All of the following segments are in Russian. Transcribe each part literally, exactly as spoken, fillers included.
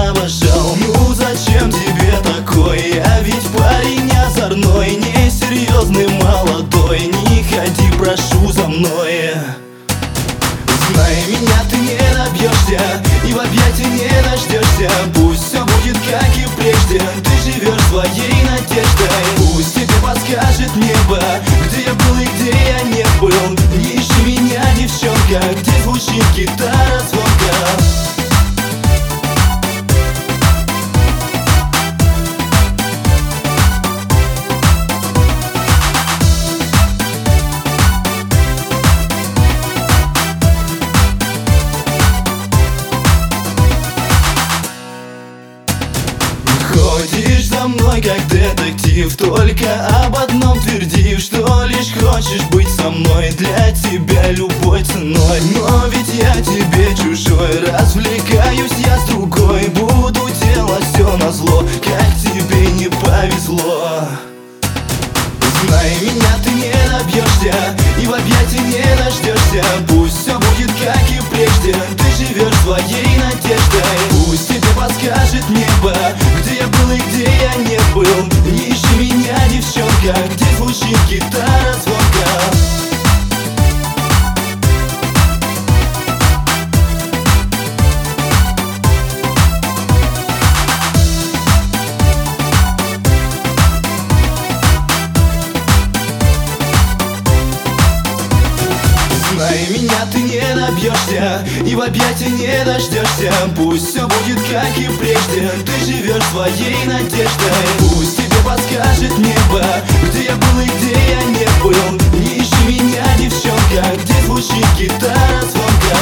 обожал. Ну зачем тебе такое? Я ведь парень озорной, несерьезный, молодой. Не ходи, прошу, за мной. Знай меня, ты не добьешься и в объятия не дождешься. Пусть все будет как и прежде, ты живешь своей надеждой. Пусть тебе подскажет небо, где я был и где я не был. Не ищи меня, девчонка, где звучит гитара звонка. Ходишь за мной как детектив, только об одном твердишь, что лишь хочешь быть со мной, для тебя любой ценой. Но ведь я тебе чужой, развлекаюсь я с другой, буду делать все назло, как тебе не повезло. Знай меня, ты не добьешься и в объятия не дождешься. Пусть все будет как и прежде, ты живешь своей надеждой. Пусть тебе подскажет небо, где я был и где я не был. Не ищи меня, девчонка, где звучит гитара звонка. Знай меня, ты не добьешься и в объятия не дождешься. Пусть все будет как и прежде, ты живешь своей надеждой. Пусть тебе подскажет небо, где я был и где я не был. Не ищи меня, девчонка, где звучит гитара звонка.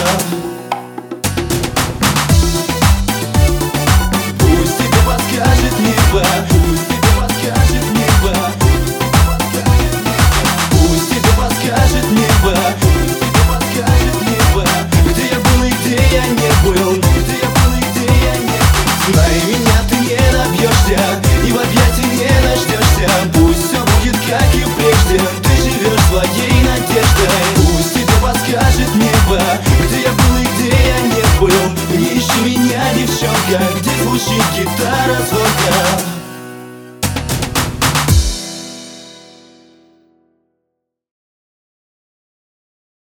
Пусть тебе подскажет небо, пусть тебе подскажет небо, пусть тебе подскажет небо, где я был и где я не был, где я был и где я не был. Знай меня, ты не добьешься и в объятия не дождешься. Пусть все будет как и прежде, ты живешь своей надеждой. Пусть тебе подскажет небо, где я был и где я не был. Не ищи меня, девчонка, где звучит гитара.